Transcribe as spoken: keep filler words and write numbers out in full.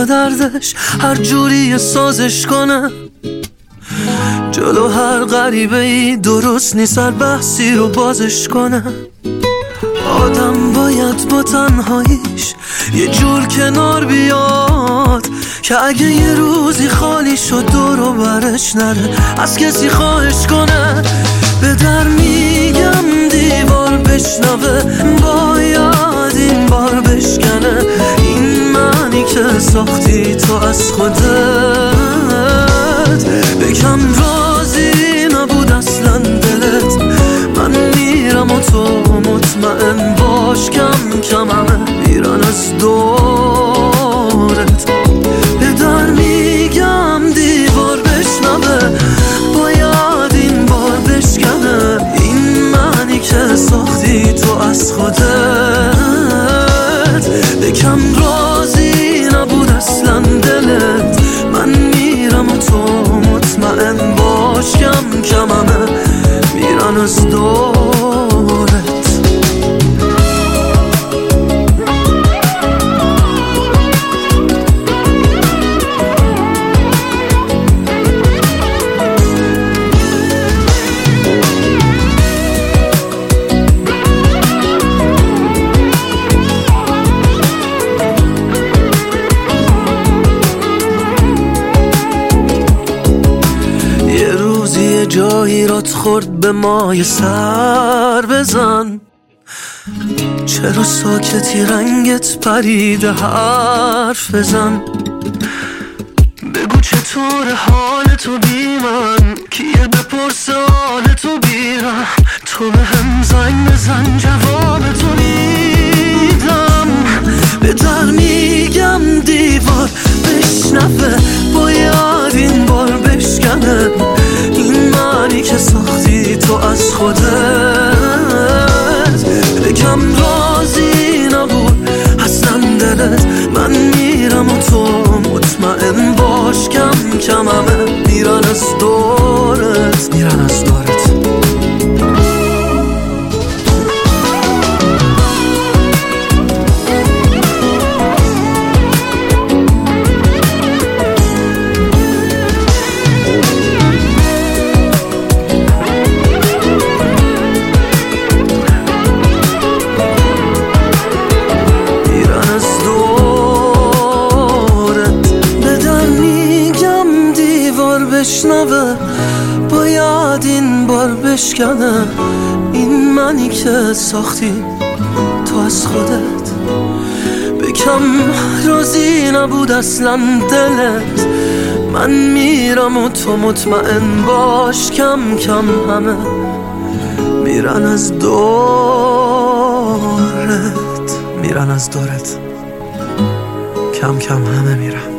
با دردش هر جوری سازش کنه. جلو هر غریبه ای درست نیست هر بحثی رو بازش کنه. آدم باید با تنهاییش یه جور کنار بیاد که اگه یه روزی خالی شد دور و برش نره از کسی خواهش کنه. به در میگم دیوار بشنوه باید این بار بشکنه. این معنی که ساختی تو از خودت بکم راضی نبود اصلا دلت. من میرم و تو مطمئن باش کم کم همه میرن از دورت. به در میگم دیوار بشنوه باید این بار بشکنه. این معنی که ساختی تو از خودت بکم راضی نبود اصلا دلت. من میرم و تو مطمئن باش کم کم همه میرن از دورت. جایی رات خورد به مای سر بزن. چرا ساکتی رنگت پریده حرف بزن. بگو چطور حال تو بی من کیه بپرس حال تو بیرم. تو به هم زنگ بزن جواب تو میدم. به در میگم دیوار بشنفه باید این بار بشکنه. این معنی که ساختی تو از خودت بکم راضی نبود اصلا دلت. من میرم و تو مطمئن باش کم کم همه میرن از دورت میرن از دورت. بشنوه باید این بار بشکنه. این منی که ساختی تو از خودت بکم راضی نبود اصلا دلت. من میرم و تو مطمئن باش کم کم همه میرن از دورت میرن از دورت کم کم همه میرن.